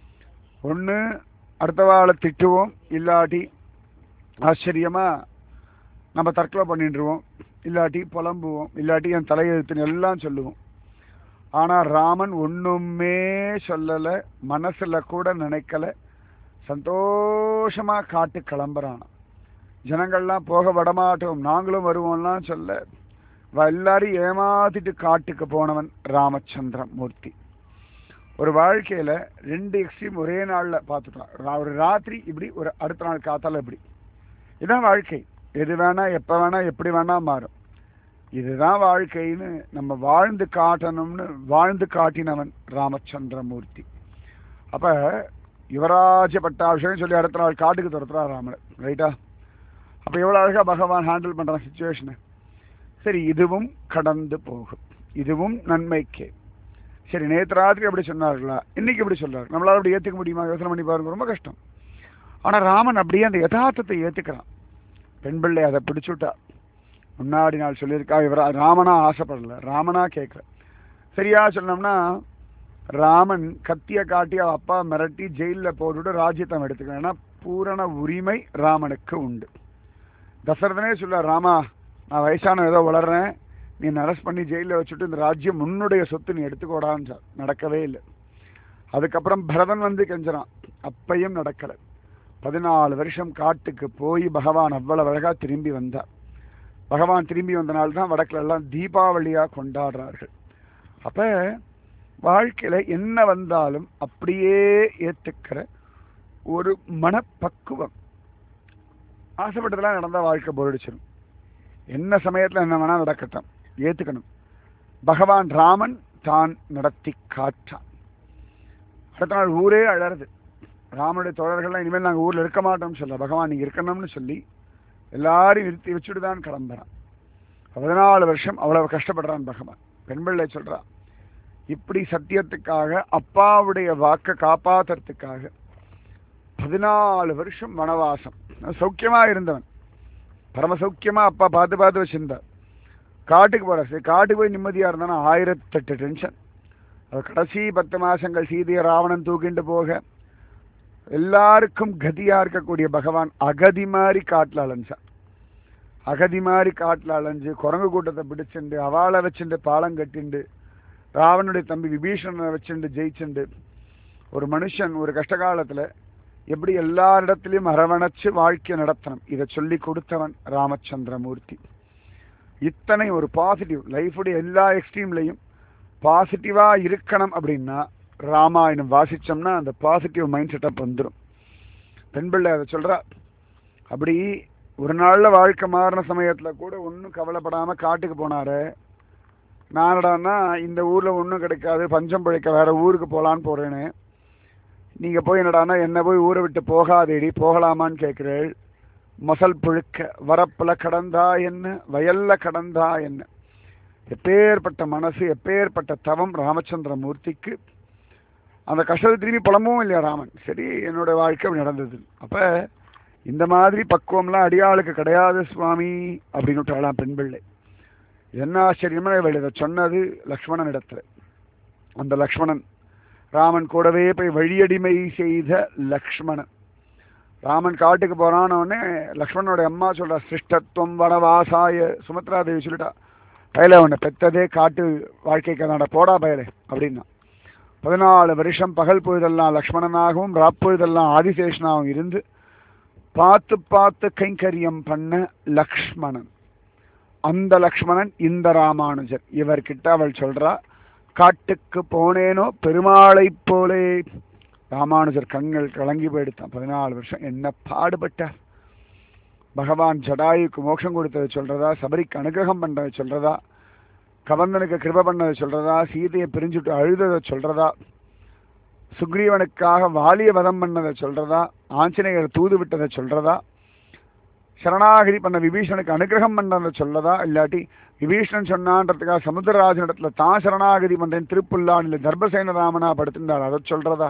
ஒன்று அடுத்த வாழை திட்டுவோம், இல்லாட்டி ஆச்சரியமா நம்ம தற்கொலை பண்ணிட்டுருவோம், இல்லாட்டி புலம்புவோம், இல்லாட்டி என் தலையெழுத்துன்னு எல்லாம் சொல்லுவோம். ஆனால் ராமன் ஒன்றுமே சொல்லலை, மனசில் கூட நினைக்கலை, சந்தோஷமாக காட்டு கிளம்புறான். ஜனங்கள்லாம் போக விடமாட்டோம், நாங்களும் வருவோம்லாம் சொல்ல, எல்லாரையும் ஏமாத்திட்டு காட்டுக்கு போனவன் ராமச்சந்திரமூர்த்தி. ஒரு வாழ்க்கையில் ரெண்டு எக்ஸ்ட்ரீம் ஒரே நாளில் பார்த்துட்டான். ஒரு ராத்திரி இப்படி, ஒரு அடுத்த நாள் காத்தால இப்படி. இதுதான் வாழ்க்கை. எது வேணா எப்போ வேணா எப்படி வேணா மாறும். இதுதான் வாழ்க்கைன்னு நம்ம வாழ்ந்து காட்டணும்னு வாழ்ந்து காட்டினவன் ராமச்சந்திரமூர்த்தி. அப்போ யுவராஜ பட்டாபிஷேகம் சொல்லி அடுத்த நாள் காட்டுக்கு துரத்துறா ராமன், ரைட்டா? அப்போ எவ்வளோ அழகாக பகவான் ஹேண்டில் பண்ணுறான் சுச்சுவேஷனை. சரி, இதுவும் கடந்து போகும், இதுவும் நன்மைக்கே. சரி, நேற்று ராத்திரி அப்படி சொன்னார்களா, இன்னைக்கு எப்படி சொல்கிறார், நம்மளால் அப்படி ஏற்றுக்க முடியுமா? யோசனை பண்ணி பாருங்க, ரொம்ப கஷ்டம். ஆனால் ராமன் அப்படியே அந்த யதார்த்தத்தை ஏற்றுக்கிறான். பெண் பிள்ளை அதை பிடிச்சுட்டா. முன்னாடி நாள் சொல்லியிருக்கா, இவர் ராமனா ஆசைப்படல, ராமனா கேட்கல. சரியா சொன்னோம்னா, ராமன் கத்தியை காட்டி அவ அப்பா மிரட்டி ஜெயிலில் போட்டுவிட்டு ராஜ்யத்தம் எடுத்துக்கணும். ஏன்னா பூரண உரிமை ராமனுக்கு உண்டு. தசரதனே சொல்ல, ராமா நான் வயசான ஏதோ வளர்றேன், நீ அரெஸ்ட் பண்ணி ஜெயிலில் வச்சுட்டு இந்த ராஜ்யம் உன்னுடைய சொத்து, நீ எடுத்துக்கோடான்னு. நடக்கவே இல்லை. அதுக்கப்புறம் பரதன் வந்து கெஞ்சறான், அப்பையும் நடக்கலை. 14 வருஷம் காட்டுக்கு போய் பகவான் அவ்வளவு அழகா திரும்பி வந்தார். பகவான் திரும்பி வந்த நாள் தான் வடக்குல எல்லாம் தீபாவளியா கொண்டாடுறார்கள். அப்ப வாழ்க்கையில என்ன வந்தாலும் அப்படியே ஏத்துக்கிற ஒரு மனப்பக்குவம். ஆசைப்பட்டதெல்லாம் நடந்தா வாழ்க்கை போயிடுச்சிடும். என்ன சமயத்துல என்ன வேணா நடக்கட்டும், ஏத்துக்கணும். பகவான் ராமன் தான் நடத்தி காட்டான். அடுத்த நாள் ஊரே அழறது. ராமனுடைய தோழர்கள்லாம் இனிமேல் நாங்கள் ஊரில் இருக்க மாட்டோம்னு சொல்ல, பகவான் நீங்கள் இருக்கணும்னு சொல்லி எல்லாரையும் நிறுத்தி வச்சுட்டு தான் கிளம்புறான். 14 வருஷம் அவ்வளவு கஷ்டப்படுறான் பகவான். பெண் பிள்ளை சொல்றா, இப்படி சத்தியத்துக்காக அப்பாவுடைய வாக்கை காப்பாத்துறதுக்காக 14 வருஷம் வனவாசம். சௌக்கியமா இருந்தவன், பரம சௌக்கியமா அப்பா பார்த்து பார்த்து வச்சிருந்தார். காட்டுக்கு போற, சரி காட்டுக்கு போய் நிம்மதியா இருந்தானா 1008 டென்ஷன். கடைசி 10 மாசங்கள் சீதையை ராவணன் தூக்கிட்டு போக எல்லாருக்கும் கதியா இருக்கக்கூடிய பகவான் அகதி மாதிரி காட்டுல அலைஞ்சான். அகதி மாதிரி காட்டுல அலைஞ்சு குரங்கு கூட்டத்தை பிடிச்சுண்டு அவாளை வச்சுண்டு பாலம் கட்டிண்டு ராவனுடைய தம்பி விபீஷணனை வச்சுண்டு ஜெயிச்சுண்டு ஒரு மனுஷன் ஒரு கஷ்டகாலத்துல எப்படி எல்லாரிடத்திலையும் அரவணைச்சு வாழ்க்கை நடத்தணும், இதை சொல்லி கொடுத்தவன் ராமச்சந்திரமூர்த்தி. இத்தனை ஒரு பாசிட்டிவ் லைஃபுடைய எல்லா எக்ஸ்ட்ரீம்லையும் பாசிட்டிவா இருக்கணும் அப்படின்னா ராமாயணம் வாசிச்சோம்னா அந்த பாசிட்டிவ் மைண்ட் செட்டப் வந்துடும். பெண் பிள்ளை அதை சொல்றா. அப்படி ஒரு நாள்ல வாழ்க்கை மாறின சமயத்துல கூட ஒன்றும் கவலைப்படாம காட்டுக்கு போனாரு. நானடான்னா இந்த ஊர்ல ஒன்றும் கிடைக்காது, பஞ்சம் பிழைக்க வேற ஊருக்கு போகலான்னு போறேன்னு. நீங்க போய் என்னடானா என்ன போய் ஊரை விட்டு போகாதேடி, போகலாமான்னு கேட்கிறேள். மசல் புழுக்க வரப்புல கடந்தா என்ன, வயல்ல கடந்தா என்ன. எப்பேற்பட்ட மனசு, எப்பேற்பட்ட தவம் ராமச்சந்திரமூர்த்திக்கு. அந்த கஷ்டத்தை திரும்பி புலம்பவும் இல்லையா ராமன். சரி என்னோட வாழ்க்கை அப்படி நடந்தது. அப்ப இந்த மாதிரி பக்குவம்லாம் அடியாளுக்கு கிடையாது சுவாமி அப்படின்னு விட்டாளாம் பெண் பிள்ளை. என்ன ஆச்சரியமா இவள் இதை சொன்னது லக்ஷ்மணன் இடத்துல. அந்த லக்ஷ்மணன் ராமன் கூடவே போய் வழியடிமை செய்த லக்ஷ்மணன். ராமன் காட்டுக்கு போறானோடனே லக்ஷ்மணனுடைய அம்மா சொல்ற, சிருஷ்டத்துவம் வனவாசாய. சுமத்ரா தேவி சொல்லிட்டா, பயலை உன்னை பெத்ததே காட்டு வாழ்க்கைக்கு தாண்ட, போடா பயலே அப்படின்னா. 14 வருஷம் பகல் பொழுதெல்லாம் லக்ஷ்மணனாகவும் ராப்பொழுதெல்லாம் ஆதிசேஷனாகவும் இருந்து பார்த்து பார்த்து கைங்கரியம் பண்ண லக்ஷ்மணன். அந்த லக்ஷ்மணன் இந்த ராமானுஜர். இவர்கிட்ட அவள் சொல்றா, காட்டுக்கு போனேனோ பெருமாளை போலே. ராமானுஜர் கண்கள் கலங்கி போயிடுத்தான். 14 வருஷம் என்ன பாடுபட்டார். பகவான் ஜடாயுக்கு மோட்சம் கொடுத்ததை சொல்றதா, சபரிக்கு அனுகிரகம் பண்றதை சொல்றதா, கவந்தனுக்கு கிருப பண்ணதை சொல்றதா, சீதையை பிரிஞ்சுட்டு அழுததை சொல்றதா, சுக்ரீவனுக்காக வாலிய வதம் பண்ணதை சொல்றதா, ஆஞ்சநேயர் தூது விட்டதை சொல்றதா, சரணாகதி பண்ண விபீஷனுக்கு அனுகிரகம் பண்ணதை சொல்லதா, இல்லாட்டி விபீஷணன் சொன்னான்றதுக்காக சமுத்திரராஜன் இடத்துல தான் சரணாகதி பண்றேன் திருப்புல்லானில் தர்பசேன ராமனா படுத்திருந்தாள் அதை சொல்றதா.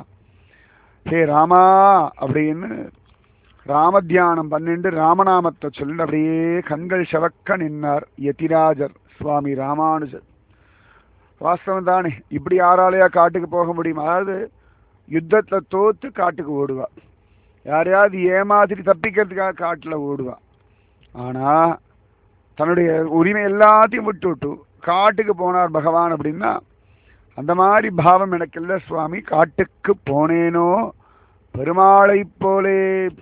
ஹே ராமா அப்படின்னு ராமத்தியானம் பண்ணிட்டு ராமநாமத்தை சொல்லிட்டு அப்படியே கண்கள் செவக்க நின்னார் யதிராஜர் சுவாமி ராமானுஜர். வாஸ்தவம் தானே, இப்படி யாராலையா காட்டுக்கு போக முடியும்? அதாவது யுத்தத்துல தோத்து காட்டுக்கு ஓடுவா, யாரையாவது ஏமாத்திட்டு தப்பிக்கிறதுக்காக காட்டுல ஓடுவா. ஆனா தன்னுடைய உரிமை எல்லாத்தையும் விட்டு விட்டு காட்டுக்கு போனார் பகவான் அப்படின்னா அந்த மாதிரி பாவம் எனக்கு இல்லை சுவாமி. காட்டுக்கு போனேனோ பெருமாளை போலே.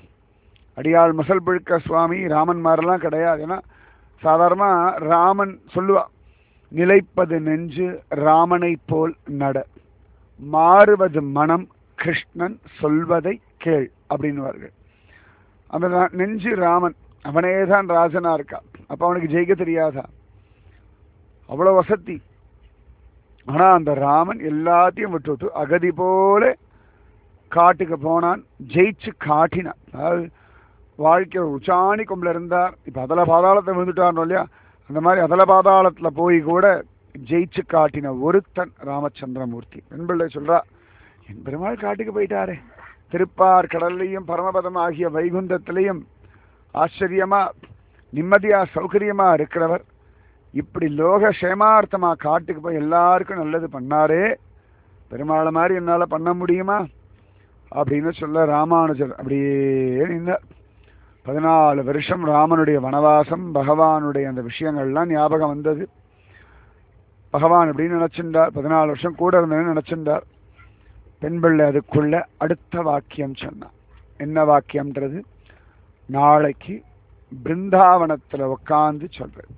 அடியாள் மசல் புழுக்க சுவாமி ராமன் மாதிரிலாம் கிடையாது. ஏன்னா சாதாரணமா ராமன் சொல்லுவா, நிலைப்பது நெஞ்சு ராமனை போல் நட, மாறுவது மனம் கிருஷ்ணன் சொல்வதை கேள் அப்படின்னுவார்கள். அந்த நெஞ்சு ராமன், அவனே தான் ராஜனா இருக்கா. அப்ப அவனுக்கு ஜெயிக்க தெரியாதா? அவ்வளவு வசதி. ஆனா அந்த ராமன் எல்லாத்தையும் விட்டுவிட்டு அகதி போல காட்டுக்கு போனான், ஜெயிச்சு காட்டினான். அதாவது வாழ்க்கை உச்சாணி கொம்புல இருந்தார், இப்ப அதல பாதாளத்தை விழுந்துட்டார் இல்லையா, அந்த மாதிரி அதல பாதாளத்துல போய் கூட ஜெயிச்சு காட்டின ஒருத்தன் ராமச்சந்திரமூர்த்தி. பெண்பிள்ளை சொல்றா, என் பெருமாள் காட்டுக்கு போயிட்டாரே, திருப்பார் கடல்லையும் பரமபதம் ஆகிய வைகுந்தத்திலையும் ஆச்சரியமா நிம்மதியா சௌகரியமா இருக்கிறவர் இப்படி லோக சேமார்த்தமா காட்டுக்கு போய் எல்லாருக்கும் நல்லது பண்ணாரே, பெருமாளை மாதிரி என்னால பண்ண முடியுமா அப்படின்னு சொல்ல ராமானுஜர் அப்படியே நின்றார். 14 வருஷம் ராமனுடைய வனவாசம், பகவானுடைய அந்த விஷயங்கள்லாம் ஞாபகம் வந்தது. பகவான் அப்படின்னு நினைச்சிருந்தார், 14 வருஷம் கூட இருந்தேன்னு நினைச்சிருந்தார். பெண் பிள்ளை அதுக்குள்ள அடுத்த வாக்கியம் சொன்னான். என்ன வாக்கியம்ன்றது நாளைக்கு பிருந்தாவனத்துல உட்காந்து சொல்றது.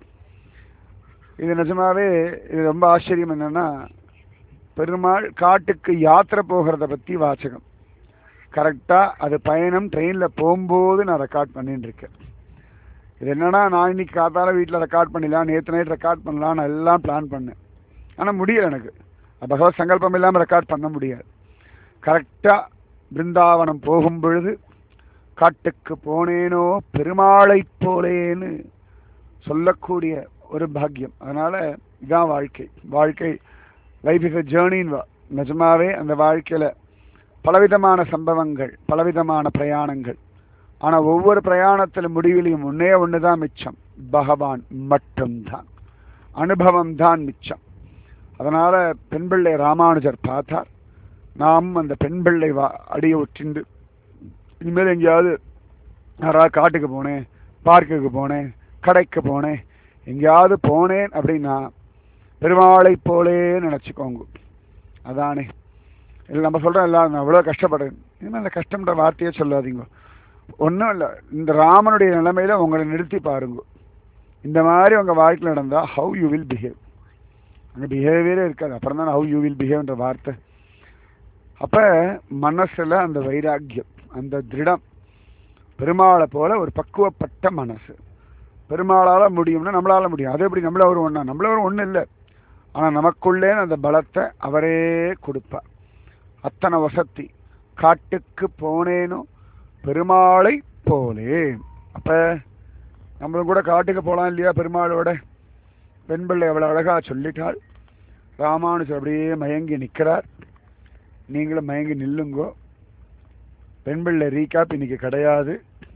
இது நிஜமாவே இது ரொம்ப ஆச்சரியம். என்னன்னா, பெருமாள் காட்டுக்கு யாத்திரை போகிறத பத்தி வாசகம் கரெக்டா அது பயணம் ட்ரெயினில் போகும்போது நான் ரெக்கார்ட் பண்ணிட்டு இருக்கேன். இது என்னன்னா, நான் இன்னைக்கு காத்தால வீட்டில் ரெக்கார்ட் பண்ணிடலாம், நேற்று நைட் ரெக்கார்ட் பண்ணலாம், நான் எல்லாம் பிளான் பண்ணேன். ஆனால் முடியல, எனக்கு பகவத் சங்கல்பம் இல்லாமல் ரெக்கார்ட் பண்ண முடியாது. கரெக்டாக பிருந்தாவனம் போகும் பொழுது காட்டுக்கு போனேனோ பெருமாளை போலேன்னு சொல்லக்கூடிய ஒரு பாக்கியம். அதனால இதான் வாழ்க்கை. வாழ்க்கை லைஃப் இஸ் எ ஜேர்னின்னு நிஜமாவே அந்த வாழ்க்கையில் பலவிதமான சம்பவங்கள், பலவிதமான பிரயாணங்கள். ஆனால் ஒவ்வொரு பிரயாணத்தில் முடிவிலையும் ஒன்று தான் மிச்சம், பகவான் மட்டும்தான், அனுபவம் தான் மிச்சம். அதனால் பெண் பிள்ளை ராமானுஜர் பார்த்தார். நாம் அந்த பெண் பிள்ளை அடியை ஒற்றிண்டு இனிமேல் எங்கேயாவது யாராவது காட்டுக்கு போனேன், பார்க்குக்கு போனேன், கடைக்கு போனேன், எங்கேயாவது போனேன் அப்படின்னா பெருமாளை போலே நினச்சிக்கோங்க. அதானே இல்லை நம்ம சொல்கிறோம், எல்லாரும் நான் அவ்வளோ கஷ்டப்படுறேன். இனிமேல் அந்த கஷ்டம்ன்ற வார்த்தையே சொல்லாதீங்க. ஒன்றும் இல்லை, இந்த ராமனுடைய நிலைமையில் உங்களை நிறுத்தி பாருங்க. இந்த மாதிரி உங்கள் வாழ்க்கையில் நடந்தால் ஹவு யூ வில் பிஹேவ். அங்கே பிஹேவியரே இருக்காது, அப்புறம் தான் ஹவு யூ வில் பிஹேவ்ன்ற வார்த்தை. அப்போ மனசில் அந்த வைராக்கியம், அந்த திருடம், பெருமாளை போல ஒரு பக்குவப்பட்ட மனசு. பெருமாளால் முடியும்னா நம்மளால் முடியும். அது எப்படி நம்மள ஒரு ஒன்றா? நம்மள ஒரு ஒன்றும் இல்லை, ஆனால் நமக்குள்ளே அந்த பலத்தை அவரே கொடுப்பார். அத்தனை வசத்தி. காட்டுக்கு போனேனோ பெருமாளை போலே. அப்போ நம்மளும் கூட காட்டுக்கு போகலாம் இல்லையா பெருமாளோட? பெண் பிள்ளை அவ்வளோ அழகாக சொல்லிட்டாள். ராமானுஜர் அப்படியே மயங்கி நிற்கிறார். நீங்களும் மயங்கி நில்லுங்கோ. பெண் பிள்ளை ரீகாப் இன்னைக்கு கிடையாது,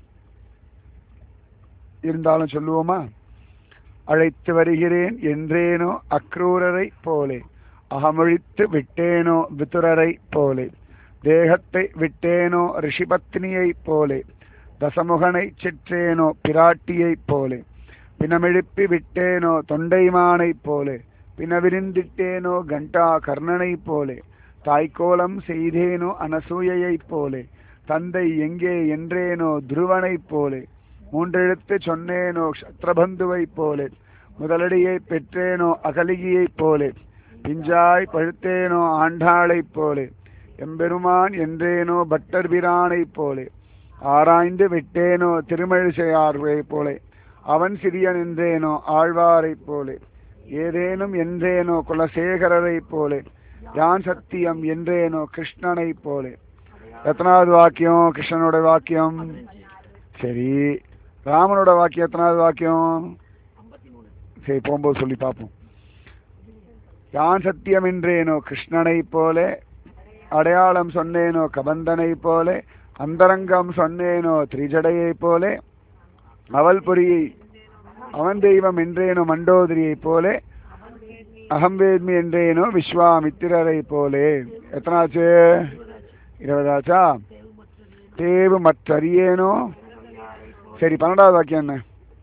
இருந்தாலும் சொல்லுவோமா? அழைத்து வருகிறேன் என்றேனோ அக்ரூரரை போலே, அகமொழித்து விட்டேனோ விதுரரை போலே, தேகத்தை விட்டேனோ ரிஷிபத்னியை போலே, தசமுகனை சிற்றேனோ பிராட்டியை போலே, பிணமெழுப்பி விட்டேனோ தொண்டைமானை போலே, பிணவிரிந்திட்டேனோ கண்டா கர்ணனை போலே, தாய்க்கோலம் செய்தேனோ அனசூயையை போலே, தந்தை எங்கே என்றேனோ துருவனை போலே, மூன்றெழுத்து சொன்னேனோ க்ஷத்ரபந்துவை போலே, முதலடியை பெற்றேனோ அகலிகையை போலே, பிஞ்சாய் பழுத்தேனோ ஆண்டாளை போலே, எம்பெருமான் என்றேனோ பட்டர் பிரானை போலே, ஆராய்ந்து விட்டேனோ திருமழிசையார்வை போலே, அவன் சிறியன் என்றேனோ ஆழ்வாரை போலே, ஏதேனும் என்றேனோ குலசேகரரை போலே, யான் சத்தியம் என்றேனோ கிருஷ்ணனை போலே. எத்தனாவது வாக்கியம்? கிருஷ்ணனோட வாக்கியம். சரி, ராமனோட வாக்கியம் எத்தனாவது வாக்கியம்? சரி, போகும்போது சொல்லி பார்ப்போம். யான் சத்தியம் என்றேனோ கிருஷ்ணனை போலே, அடையாளம் சொன்னேனோ கபந்தனை போலே, அந்தரங்கம் சொன்னேனோ திரிஜடையை போலே, அவள் பொறியை அவன் தெய்வம் என்றேனோ மண்டோதரியை போலே, அகம்வேத்மி என்றேனோ விஸ்வாமித்திரரை போலே. எத்தனாச்சு? 20ஆச்சா? தேவு மற்றறியேனோ. சரி, 12வது வாக்கியம் என்ன?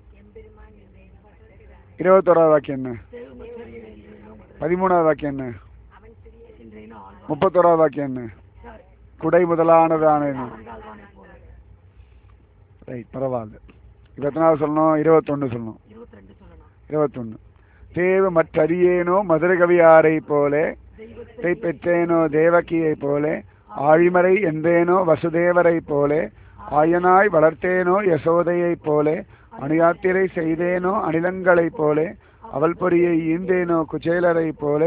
21வது வாக்கியம் என்ன? 13வது வாக்கியம் என்ன? 31வது வாக்கியம் என்ன? குடை முதலானதானேனோ. ரைட், பரவாயில்ல. இப்போ எத்தனாவது சொல்லணும்? 21 சொல்லணும். 21. தேவு மற்றறியேனோ மதுரகவியாரை போலே, பெற்றேனோ தேவகியை போலே, ஆழிமறை என்றேனோ வசுதேவரை போலே, ஆயனாய் வளர்த்தேனோ யசோதையை போலே, அணுயாத்திரை செய்தேனோ அணிலங்களை போலே, அவள் பொறியை ஈந்தேனோ குச்சேலரை போலே,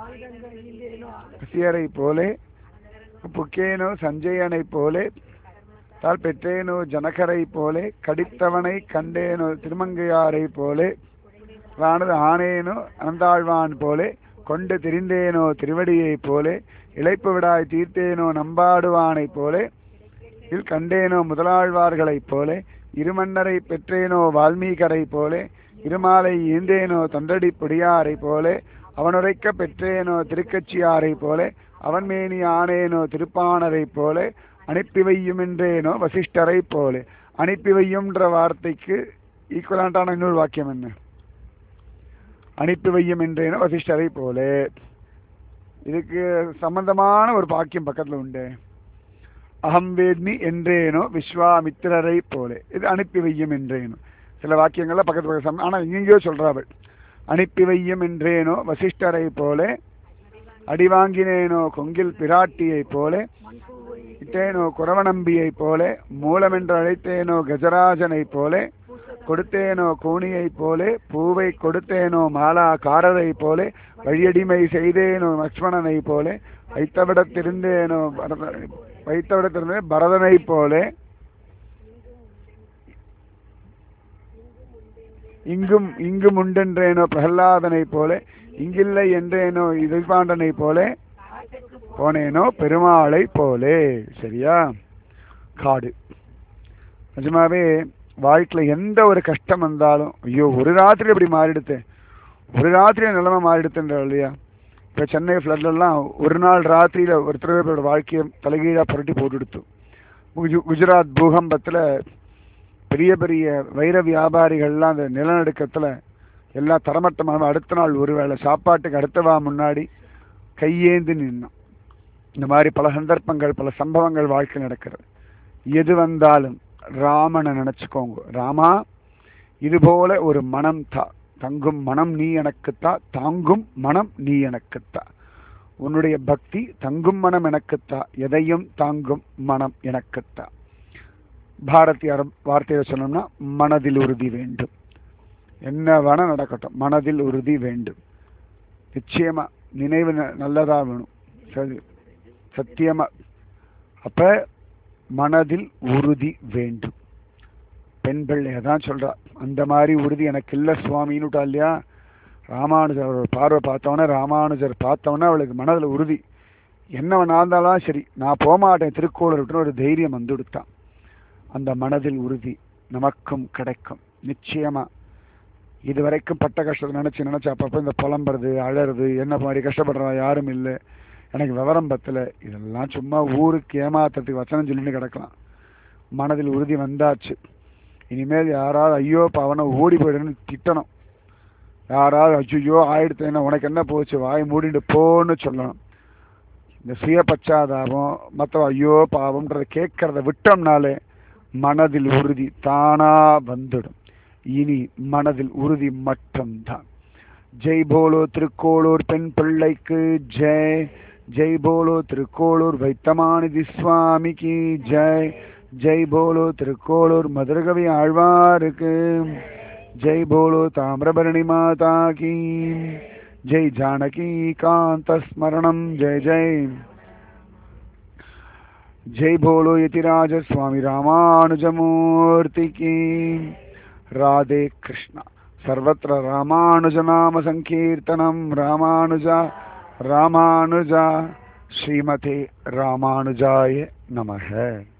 கசியரை போலே, புக்கேனோ சஞ்சயனை போலே, தால் பெற்றேனோ ஜனகரை போலே, கடித்தவனை கண்டேனோ திருமங்கையாரை போலே, வானது ஆனேனோ அனந்தாழ்வான் போலே, கொண்டு திரிந்தேனோ திருவடியை போலே, இழைப்பு விடாய் தீர்த்தேனோ நம்பாடுவானை போலே, இல் கண்டேனோ முதலாழ்வார்களைப் போலே, இருமன்னரை பெற்றேனோ வால்மீகரை போலே, இருமாலை ஈந்தேனோ தொண்டடி பொடியாரை போலே, அவனுரைக்க பெற்றேனோ திருக்கட்சியாரை போலே, அவன்மேனி ஆனேனோ திருப்பாணரை போலே, அனுப்பி வையும் என்றேனோ வசிஷ்டரை போலே. அனுப்பி வையும்ன்ற வார்த்தைக்கு ஈக்குவலாண்டான இன்னொரு வாக்கியம் என்ன? அனுப்பி வையும் என்றேனோ வசிஷ்டரை போலே. இதுக்கு சம்பந்தமான ஒரு வாக்கியம் பக்கத்துல உண்டு. அகம் வேத்மி என்றேனோ விஸ்வாமித்திரரை போலே. இது அனுப்பி வையும் என்றேனோ. சில வாக்கியங்கள்ல பக்கத்து பக்கம் ஆனா எங்கேயோ சொல்றாள். அனுப்பி வையும் என்றேனோ வசிஷ்டரை போலே, அடிவாங்கினேனோ கொங்கில் பிராட்டியை போலே, இட்டேனோ குரவநம்பியை போலே, மூலமென்று அழைத்தேனோ கஜராஜனை போலே, கொடுத்தேனோ கூனியை போலே, பூவை கொடுத்தேனோ மாலாக்காரரை போலே, வழியடிமை செய்தேனோ லக்ஷ்மணனை போலே, வைத்தவிடத்திருந்தேனோ பரதனை போலே, இங்கும் உண்டென்றேனோ பிரகலாதனை போலே, இங்கில்லை என்றேனோ இதுபாண்டனை போலே, போனேனோ பெருமாளை போலே. சரியா? காடு நிஜமாவே வாழ்க்கையில எந்த ஒரு கஷ்டம் வந்தாலும், ஐயோ ஒரு ராத்திரி இப்படி மாறிடுத்து, ஒரு ராத்திரி நிலைமை மாறிடுத்துன்ற இல்லையா? இப்போ சென்னை ஃப்ளட்லாம் ஒரு நாள் ராத்திரியில் ஒருத்தரோட வாழ்க்கையை தலைகீழாக புரட்டி போட்டுடுத்து. குஜராத் பூகம்பத்தில் பெரிய பெரிய வைர வியாபாரிகள்லாம் அந்த நிலநடுக்கத்தில் எல்லாம் தரமட்டமான அடுத்த நாள் ஒருவேளை சாப்பாட்டுக்கு அடுத்தவா முன்னாடி கையேந்து நின்னான். இந்த மாதிரி பல சந்தர்ப்பங்கள் பல சம்பவங்கள் வாழ்க்கை நடக்கிறது. எது வந்தாலும் ராமனை நினச்சிக்கோங்க. ராமா, இதுபோல ஒரு மனம் தங்கும் மனம் நீ எனக்குத்தா, தாங்கும் மனம் நீ எனக்குத்தா. உன்னுடைய பக்தி தங்கும் மனம் எனக்குத்தா, எதையும் தாங்கும் மனம் எனக்குத்தா. பாரதியார் வார்த்தையை சொன்னோம்னா மனதில் உறுதி வேண்டும். என்ன வேணா நடக்கட்டும், மனதில் உறுதி வேண்டும். நிச்சயமா நினைவு நல்லதா வேணும். சரி, சத்தியமா. அப்ப மனதில் உறுதி வேண்டும். பெண் பிள்ளைய தான் சொல்றா, அந்த மாதிரி உறுதி எனக்கு இல்லை சுவாமின்னுட்டா இல்லையா? ராமானுஜர் அவரோட பார்வை பார்த்தவொன்னே, ராமானுஜர் பார்த்தவொன்னே அவளுக்கு மனதில் உறுதி. என்னவன் இருந்தாலும் சரி நான் போகமாட்டேன் திருக்கோளூர் விட்டு ஒரு தைரியம் வந்து கொடுத்தான். அந்த மனதில் உறுதி நமக்கும் கிடைக்கும் நிச்சயமா. இது வரைக்கும் பட்ட கஷ்டத்தை நினச்சி அப்பப்போ இந்த புலம்புறது அழறது, என்ன மாதிரி கஷ்டப்படுறா யாரும் இல்லை, எனக்கு விவரம் பத்தலை, இதெல்லாம் சும்மா ஊருக்கு ஏமாத்துறதுக்கு வச்சனம் சொல்லிட்டு கிடக்கலாம். மனதில் உறுதி வந்தாச்சு. இனிமேல் யாராவது ஐயோ பாவனை ஓடி போயிடுன்னு திட்டணும். யாராவது அச்சுயோ ஆயிடுத்தேன்னா உனக்கு என்ன போச்சு வாய் மூடிட்டு போன்னு சொல்லணும். இந்த சுய பச்சாதாபம் மற்ற ஐயோ பாவம்ன்றதை கேட்கறத விட்டோம்னாலே மனதில் உறுதி தானா வந்துடும். இனி மனதில் உறுதி மட்டும்தான். ஜெய் போலோ திருக்கோளூர் பெண் பிள்ளைக்கு ஜெய். ஜெய் போலோ திருக்கோளூர் வைத்தமாநிதி சுவாமிக்கு ஜெய். ஜெய் போலோ திருக்கோளூர் மதுரகவி ஆழ்வாருக்கு ஜெய். போலோ தாமிரபரணி மாதா கி ஜெய். ஜானகி காந்த ஸ்மரணம் ஜெய் ஜெய். जय बोलो यतिराज स्वामी रामानुजमूर्ति की। राधे कृष्ण। सर्वत्र रामानुज नाम संकीर्तनम रामानुजा रामानुजा। श्रीमते रामानुजाय नमः।